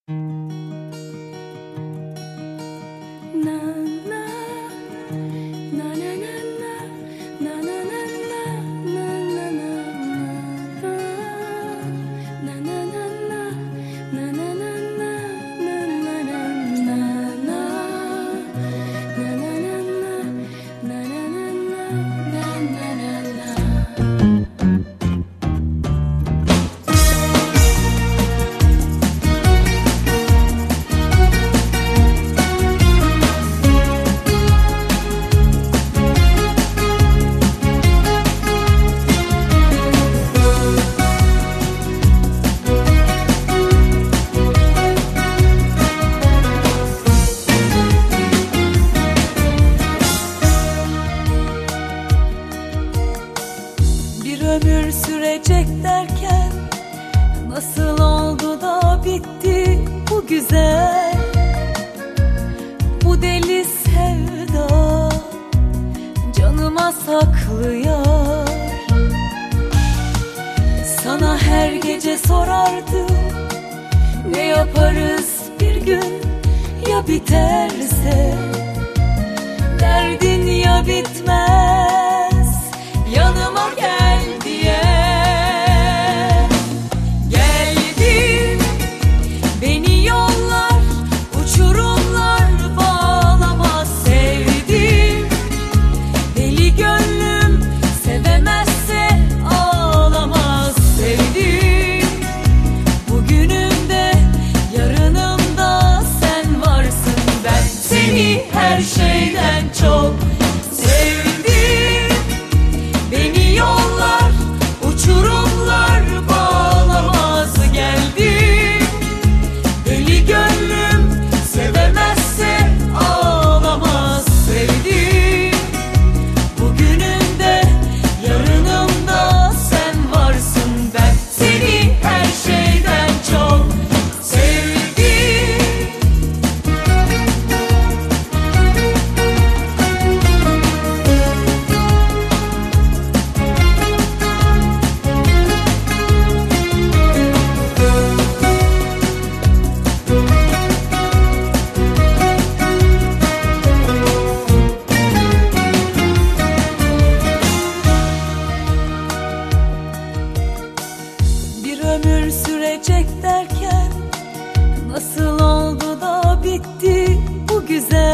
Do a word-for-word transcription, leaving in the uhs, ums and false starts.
Ömür sürecek derken nasıl oldu da bitti bu güzel, bu deli sevda canıma saklıyor. Sana her gece sorardım, ne yaparız bir gün ya biterse, derdin ya bitmez yanıma gel diye. Geldin, beni yollar, uçurumlar bağlamaz. Sevdim, deli gönlüm sevemezse ağlamaz. Sevdim, bugünümde yarınımda sen varsın. Ben seni her şeyden çok sevdim. Beni yollar, uçurumlar bağlamaz. Geldim, deli gönlüm sevemezse ağlamaz. Sevdim, bugünümde yarınımda sen varsın. Ben seni her şeyden çok sevdim. Bir ömür sürecek derken nasıl oldu da bitti bu güzel,